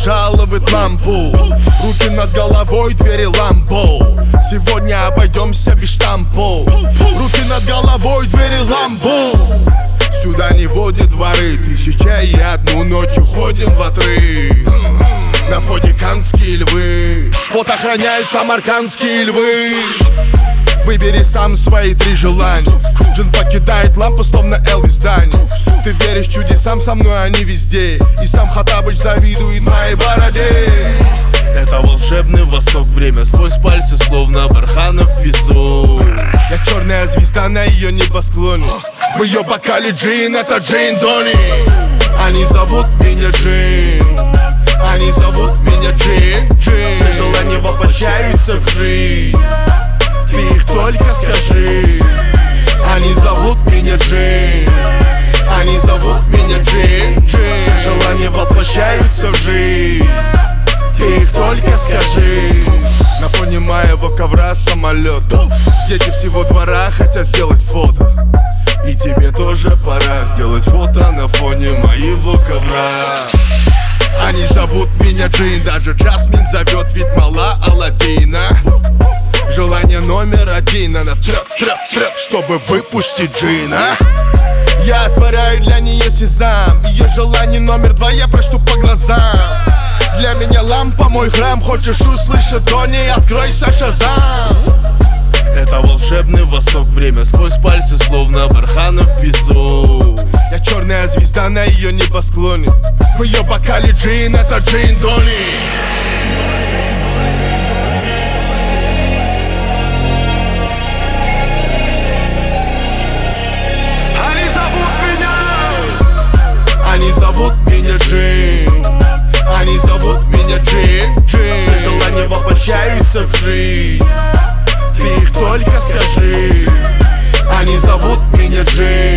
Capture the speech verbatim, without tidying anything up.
пожаловать лампу. Руки над головой, двери ламбо. Сегодня обойдемся без штампов. Руки над головой, двери ламбо. Сюда не водят дворы, тысяча и одну ночь уходим в отрыв. На входе канские львы, фото охраняют самаркандские львы. Выбери сам свои три желания. Джин покидает лампу, словно Элвис Дани. Ты веришь чудесам, со мной они везде. И сам Хаттабыч завидует моей бороде. Это волшебный восток, время сквозь пальцы, словно барханов песок. Я черная звезда на ее небосклоне. В ее бокале джин, это Джейн Дони. Они зовут меня Джин. Они зовут меня Джин, Джин. Все желания воплощаются в жизнь. Ты их только скажи. Они зовут меня Джин. Они зовут меня Джин, Джин. Все желания воплощаются в жизнь. Ты их только скажи. На фоне моего ковра самолет. Дети всего двора хотят сделать фото. И тебе тоже пора сделать фото на фоне моего ковра. Они зовут меня Джин, даже Джасмин зовет, ведь мала Аладдина. Желание номер один, она трэп-трэп-трэп, чтобы выпустить Джина. Я отворяю для нее сезам. Ее желание номер два, я прочту по глазам. Для меня лампа, мой храм. Хочешь услышать Дони, откройся, Шазам. Это волшебный восток, время сквозь пальцы, словно барханов песок. Я черная звезда на ее небосклоне. В ее бокале джин, это Джейн Дони. Они зовут меня Джин. Они зовут меня Джин, Джин. Все желания воплощаются в жизнь. Ты их только скажи. Они зовут меня Джин.